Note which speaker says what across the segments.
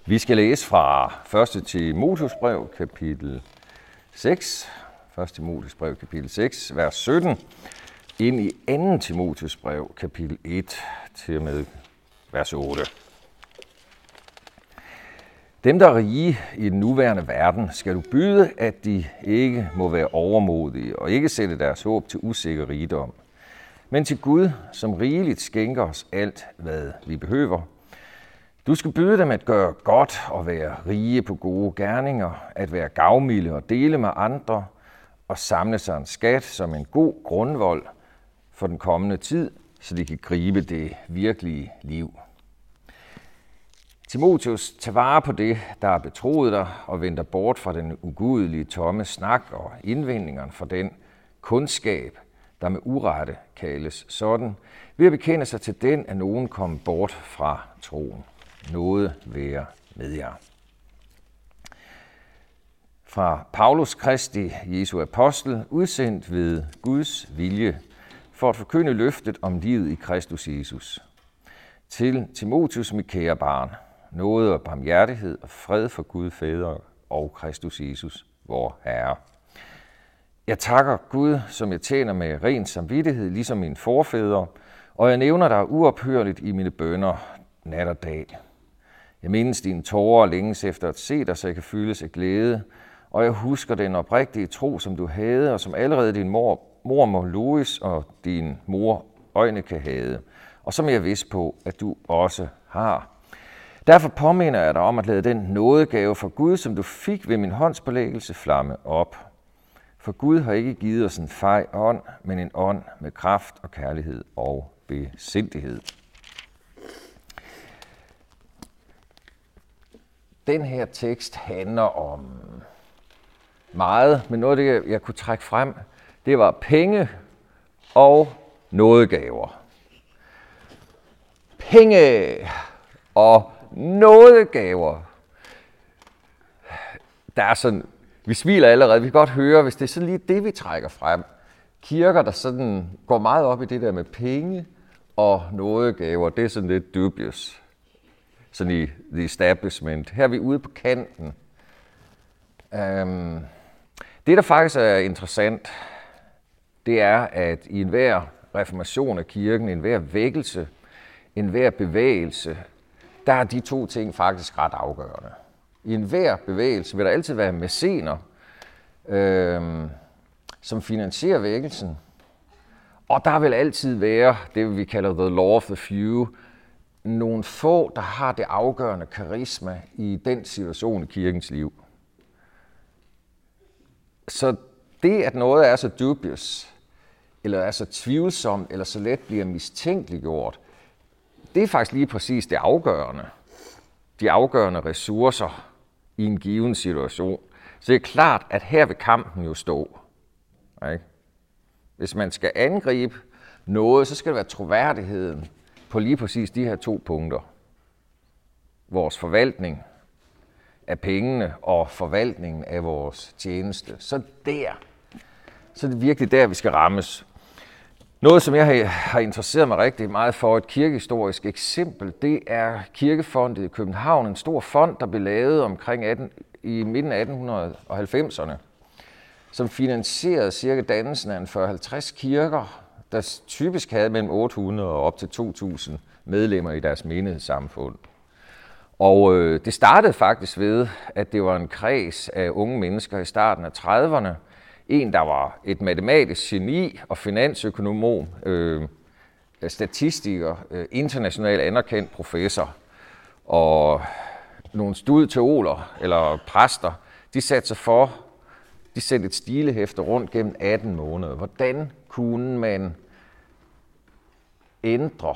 Speaker 1: Vi skal læse fra 1. Timotheusbrev, kapitel 6, 1. Timotheusbrev, kapitel 6, vers 17, ind i 2. Timotheusbrev, kapitel 1, til og med vers 8. Dem, der er rige i den nuværende verden, skal du byde, at de ikke må være overmodige og ikke sætte deres håb til usikker rigdom, men til Gud, som rigeligt skænker os alt, hvad vi behøver. Du skal byde dem at gøre godt og være rige på gode gerninger, at være gavmilde og dele med andre og samle sig en skat som en god grundvold for den kommende tid, så de kan gribe det virkelige liv. Timotheus, tag vare på det, der er betroet dig, og vend dig bort fra den ugudelige tomme snak og indvendingerne for den kundskab, der med urette kaldes sådan, ved at bekende sig til den, at nogen kommer bort fra troen. Noget være med jer. Fra Paulus Kristi, Jesu apostel, udsendt ved Guds vilje, for at forkynde løftet om livet i Kristus Jesus. Til Timotheus, mit kære barn, nåde og barmhjertighed og fred for Gud Fader og Kristus Jesus, vor Herre. Jeg takker Gud, som jeg tjener med ren samvittighed, ligesom mine forfædre, og jeg nævner dig uophørligt i mine bønner nat og dag. Jeg mindes dine tårer og længes efter at se dig, så jeg kan føles af glæde, og jeg husker den oprigtige tro, som du havde, og som allerede din mormor Louis og din mor Øjneke havde, og som jeg er vidst på, at du også har. Derfor påminder jeg dig om at lade den nådegave fra Gud, som du fik ved min håndspålæggelse, flamme op. For Gud har ikke givet os en fej ånd, men en ånd med kraft og kærlighed og besindighed. Den her tekst handler om meget, men noget af det, jeg kunne trække frem, det var penge og nådegaver. Penge og nådegaver. Der er sådan, vi smiler allerede, vi kan godt høre, hvis det er sådan lige det, vi trækker frem. Kirker, der sådan går meget op i det der med penge og nådegaver, det er sådan lidt dubious. Sådan i the establishment. Her er vi ude på kanten. Det, der faktisk er interessant, det er, at i enhver reformation af kirken, enhver vækkelse, enhver bevægelse, der er de to ting faktisk ret afgørende. I enhver bevægelse vil der altid være mæscener, som finansierer vækkelsen. Og der vil altid være det, vi kalder the law of the few, nogle få, der har det afgørende karisma i den situation i kirkens liv. Så det, at noget er så dubious, eller er så tvivlsomt, eller så let bliver mistænkeliggjort, det er faktisk lige præcis det afgørende. De afgørende ressourcer i en given situation. Så det er klart, at her vil kampen jo stå. Ikke? Hvis man skal angribe noget, så skal det være troværdigheden på lige præcis de her to punkter. Vores forvaltning af pengene og forvaltningen af vores tjeneste. Så er det virkelig der, vi skal rammes. Noget, som jeg har interesseret mig rigtig meget for, et kirkehistorisk eksempel, det er Kirkefondet i København. En stor fond, der blev lavet i midten af 1890'erne, som finansierede cirka dannelsen af 40-50 kirker, der typisk havde mellem 800 og op til 2.000 medlemmer i deres menighedssamfund. Og det startede faktisk ved, at det var en kreds af unge mennesker i starten af 30'erne. En, der var et matematisk geni og finansøkonom, statistiker, internationalt anerkendt professor, og nogle studieteoler eller præster, de sendte et stilehæfte rundt gennem 18 måneder. Hvordan kunne man ændre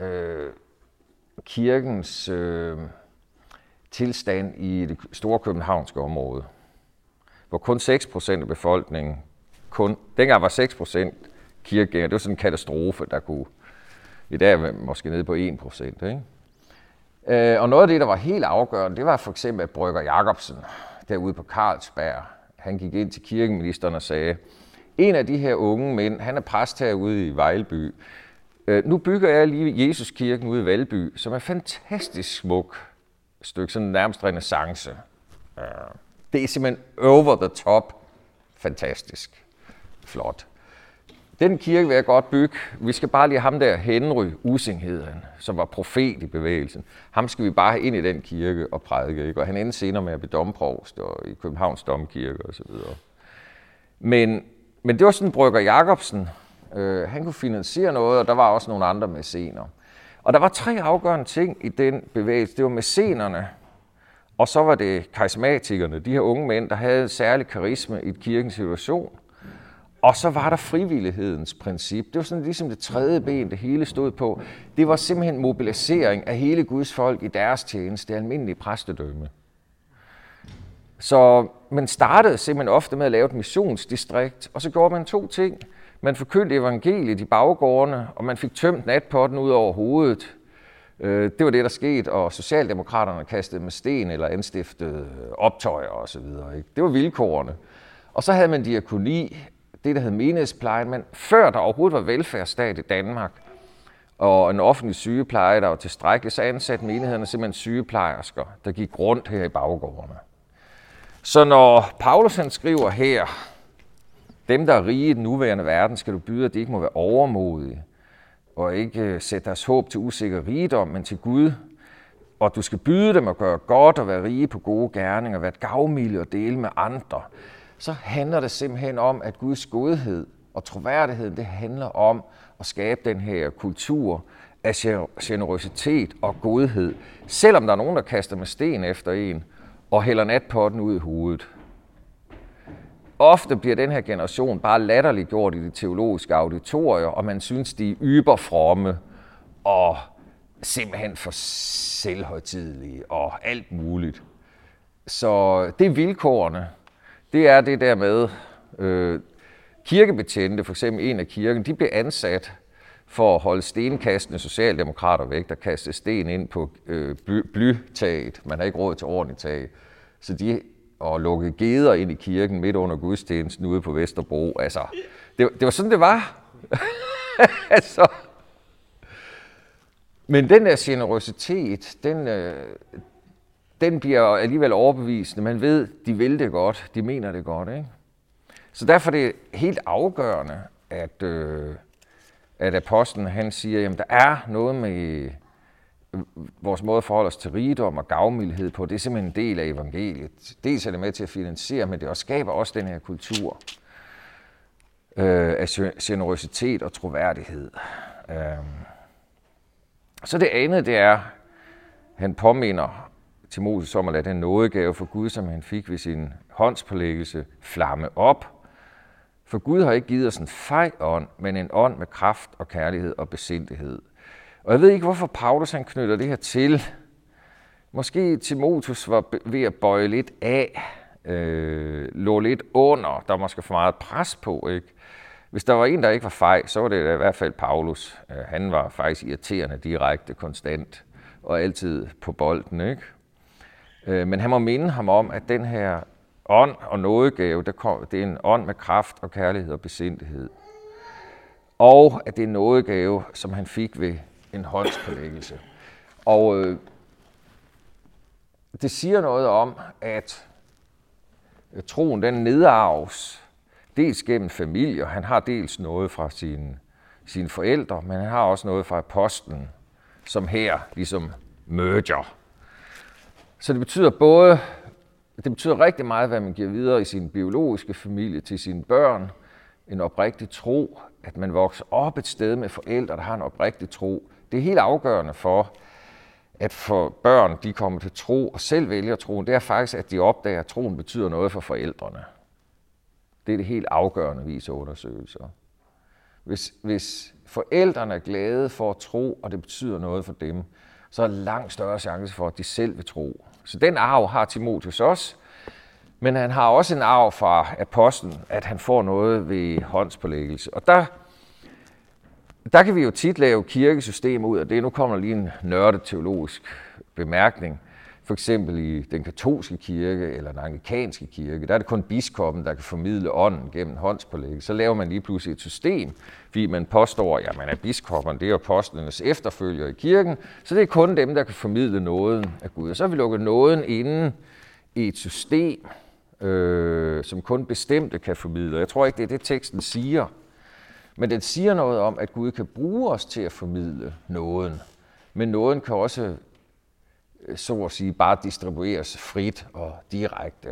Speaker 1: kirkens tilstand i det store københavnske område, hvor kun 6% af befolkningen, dengang var 6% kirkegængere, det var sådan en katastrofe, der kunne i dag måske nede på 1%. Ikke? Og noget af det, der var helt afgørende, det var for eksempel, at Brøgger Jacobsen, derude på Carlsberg, han gik ind til kirkeministeren og sagde, en af de her unge mænd, han er præst herude i Vejlby. Nu bygger jeg lige Jesuskirken ude i Valby, som er fantastisk smuk. stykke, sådan nærmest renæssance. Det er simpelthen over the top fantastisk flot. Den kirke vil jeg godt bygge. Vi skal bare lige ham der, Henry Ussing hed han, som var profet i bevægelsen. Ham skal vi bare have ind i den kirke og prædike, ikke? Og han endte senere med at blive domprovst og i Københavns Domkirke og så videre. Men det var sådan, Brøgger Jacobsen, han kunne finansiere noget, og der var også nogle andre mæcener. Og der var 3 afgørende ting i den bevægelse. Det var mæcenerne, og så var det karismatikerne, de her unge mænd, der havde særlig karisme i kirkens situation. Og så var der frivillighedens princip. Det var sådan ligesom det tredje ben, det hele stod på. Det var simpelthen mobilisering af hele Guds folk i deres tjeneste, det almindelige præstedømme. Så man startede simpelthen ofte med at lave et missionsdistrikt, og så gjorde man 2 ting. Man forkyndte evangeliet i baggårdene, og man fik tømt natpotten ud over hovedet. Det var det, der skete, og socialdemokraterne kastede med sten eller anstiftede optøjer osv. Det var vilkårene. Og så havde man diakoni, det der hed menighedsplejen, men før der overhovedet var velfærdsstat i Danmark, og en offentlig sygepleje, der var tilstrækkelig, så ansatte menighederne simpelthen sygeplejersker, der gik rundt her i baggårdene. Så når Paulus han skriver her, dem der er rige i den nuværende verden, skal du byde, at de ikke må være overmodige, og ikke sætte deres håb til usikker rigdom, men til Gud. Og du skal byde dem at gøre godt og være rige på gode gerninger, være gavmilde og dele med andre. Så handler det simpelthen om, at Guds godhed og troværdighed, det handler om at skabe den her kultur af generøsitet og godhed. Selvom der er nogen, der kaster med sten efter en og hælder natpotten ud i hovedet. Ofte bliver den her generation bare latterliggjort i de teologiske auditorier, og man synes, de er yberfromme og simpelthen for selvhøjtidelige og alt muligt. Så det er vilkårene. Det er det der med kirkebetjente, for eksempel en af kirken, de blev ansat for at holde stenkastende socialdemokrater væk, der kastede sten ind på blytaget. Man har ikke råd til ordentligt tag. Så de og lukkede geder ind i kirken midt under gudstjenesten ude på Vesterbro. Altså, det var sådan, det var. Altså. Men den der generøsitet, den bliver alligevel overbevisende. Man ved, de vil det godt, de mener det godt, ikke? Så derfor er det helt afgørende, at apostlen han siger, at der er noget med vores måde at forholde os til rigdom og gavmildhed på. Det er simpelthen en del af evangeliet. Dels er det med til at finansiere, men det skaber også den her kultur af generøsitet og troværdighed. Så det andet, det er, han påminder Timotheus om at lade den nådegave for Gud, som han fik ved sin håndspålæggelse, flamme op. For Gud har ikke givet os en fej ånd, men en ånd med kraft og kærlighed og besindighed. Og jeg ved ikke, hvorfor Paulus han knytter det her til. Måske Timotheus var ved at bøje lidt af, lå lidt under, der var måske for meget pres på, ikke? Hvis der var en, der ikke var fej, så var det i hvert fald Paulus. Han var faktisk irriterende, direkte, konstant og altid på bolden, ikke? Men han må minde ham om, at den her ånd og nådegave, det er en ånd med kraft og kærlighed og besindighed. Og at det er en nådegave, som han fik ved en håndspålæggelse. Og det siger noget om, at troen den nedarves dels gennem familie, han har dels noget fra sine forældre, men han har også noget fra apostlen, som her ligesom merger. Så det betyder rigtig meget, hvad man giver videre i sin biologiske familie til sine børn. En oprigtig tro, at man vokser op et sted med forældre, der har en oprigtig tro. Det er helt afgørende for, at for børn, de kommer til tro og selv vælger troen. Det er faktisk, at de opdager, at troen betyder noget for forældrene. Det er det helt afgørende, viser undersøgelser. Hvis forældrene er glade for at tro, og det betyder noget for dem, så er der langt større chance for, at de selv vil tro. Så den arv har Timotheus også, men han har også en arv fra apostlen, at han får noget ved håndspålæggelse. Og der kan vi jo tit lave kirkesystem ud af det. Nu kommer lige en nørdet teologisk bemærkning. For eksempel i den katolske kirke eller den anglikanske kirke, der er det kun biskoppen, der kan formidle ånden gennem håndspålæggelse. Så laver man lige pludselig et system, fordi man påstår, at man er biskopperne, det er apostlenes efterfølgere i kirken, så det er kun dem, der kan formidle nåden af Gud. Og så har vi lukket nåden inden i et system, som kun bestemte kan formidle. Jeg tror ikke, det er det, teksten siger. Men den siger noget om, at Gud kan bruge os til at formidle nåden. Men nåden kan også, så at sige, bare distribueres frit og direkte.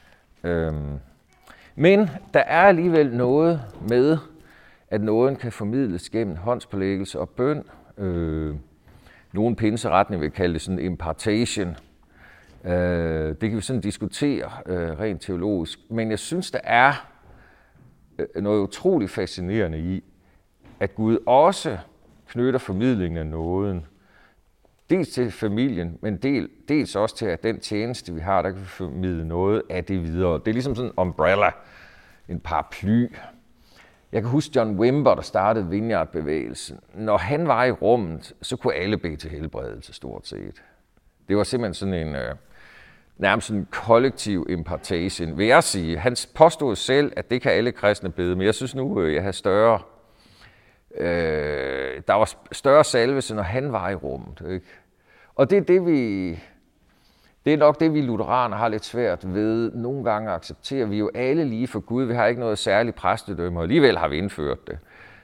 Speaker 1: Men der er alligevel noget med, at nåden kan formidles gennem håndspålæggelse og bøn. Nogle pinseretninger vil kalde det sådan impartation. Det kan vi sådan diskutere rent teologisk. Men jeg synes, der er noget utroligt fascinerende i, at Gud også knytter formidlingen af nåden, dels til familien, men dels også til, at den tjeneste, vi har, der kan vi formidle noget af det videre. Det er ligesom sådan en umbrella, en paraply. Jeg kan huske John Wimber, der startede Vineyard-bevægelsen. Når han var i rummet, så kunne alle bede til helbredelse stort set. Det var simpelthen sådan en nærmest en kollektiv impartation, vil jeg sige. Han påstod selv, at det kan alle kristne bede, men jeg synes nu, jeg har større. Der var større salvelse, når han var i rummet. Ikke? Og det er nok det, vi lutheraner har lidt svært ved nogle gange at acceptere. Vi er jo alle lige for Gud. Vi har ikke noget særligt præstedømme, og alligevel har vi indført det.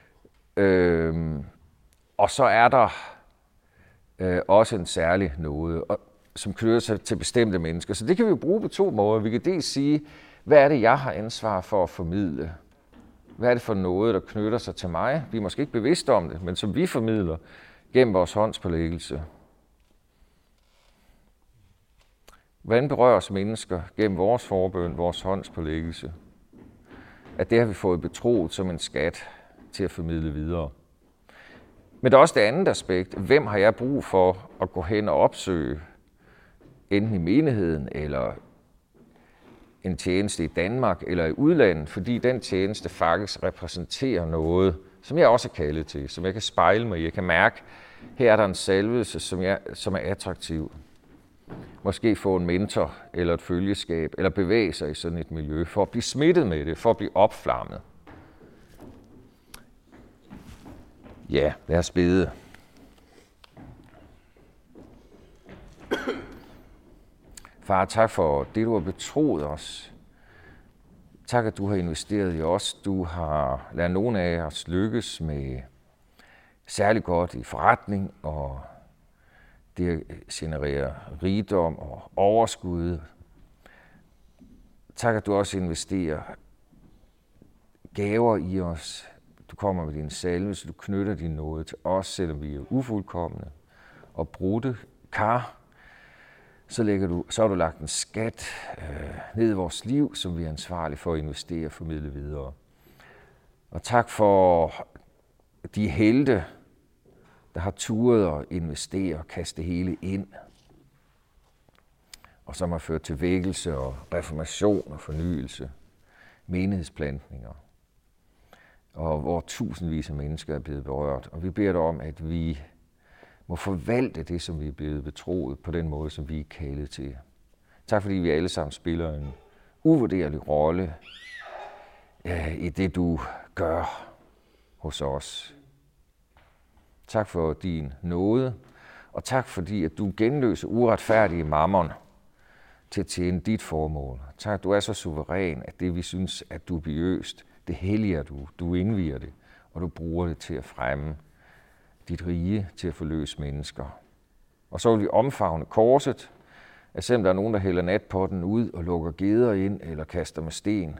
Speaker 1: Og så er der også en særlig nåde, som knytter sig til bestemte mennesker. Så det kan vi jo bruge på to måder. Vi kan dels sige, hvad er det, jeg har ansvar for at formidle? Hvad er det for noget, der knytter sig til mig? Vi er måske ikke bevidste om det, men som vi formidler gennem vores håndspålæggelse. Hvordan berører os mennesker gennem vores forbøn, vores håndspålæggelse? At det har vi fået betroet som en skat til at formidle videre. Men der er også det andet aspekt. Hvem har jeg brug for at gå hen og opsøge? Enten i menigheden, eller en tjeneste i Danmark, eller i udlandet, fordi den tjeneste faktisk repræsenterer noget, som jeg også er kaldet til, som jeg kan spejle mig i. Jeg kan mærke, her er der en salvelse, som er attraktiv. Måske få en mentor, eller et følgeskab, eller bevæge sig i sådan et miljø, for at blive smittet med det, for at blive opflammet. Ja, lad os bede. Far, tak for det, du har betroet os. Tak, at du har investeret i os. Du har ladet nogle af os lykkes med særlig godt i forretning, og det genererer rigdom og overskud. Tak, at du også investerer gaver i os. Du kommer med din salvelse, du knytter din nåde til os, selvom vi er ufuldkomne og brudte kar. Så har du lagt en skat ned i vores liv, som vi er ansvarlige for at investere og formidle videre. Og tak for de helte, der har turet at investere og kaste det hele ind, og som har ført til vækkelse og reformation og fornyelse, menighedsplantninger, og hvor tusindvis af mennesker er blevet berørt. Og vi beder dig om, at vi må forvalte det, som vi er blevet betroet, på den måde, som vi er kaldet til. Tak fordi vi alle sammen spiller en uvurderlig rolle i det, du gør hos os. Tak for din nåde, og tak fordi, at du genløser uretfærdige mammon til at tjene dit formål. Tak, at du er så suveræn, at det vi synes er dubiøst, det helliger du. Du indviger det, og du bruger det til at fremme dit rige, til at forløse mennesker. Og så vil vi omfavne korset, at selvom der er nogen, der hælder natpotten ud og lukker geder ind eller kaster med sten,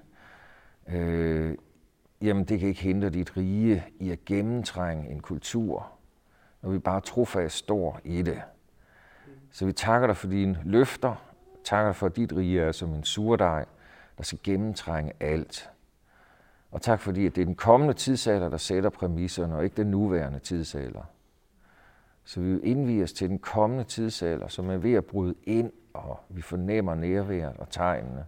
Speaker 1: jamen det kan ikke hindre dit rige i at gennemtrænge en kultur, når vi bare trofast står i det. Så vi takker dig for dine løfter, takker dig for, at dit rige er som en surdej, der skal gennemtrænge alt. Og tak fordi, at det er den kommende tidsalder, der sætter præmisserne, og ikke den nuværende tidsalder. Så vi vil indvie os til den kommende tidsalder, som er ved at bryde ind, og vi fornemmer nærværet og tegnene.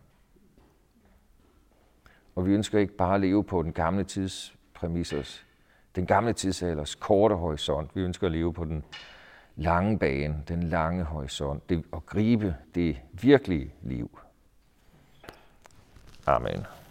Speaker 1: Og vi ønsker ikke bare at leve på den gamle tidspræmissers, den gamle tidsalders korte horisont. Vi ønsker at leve på den lange bane, den lange horisont, det at gribe det virkelige liv. Amen.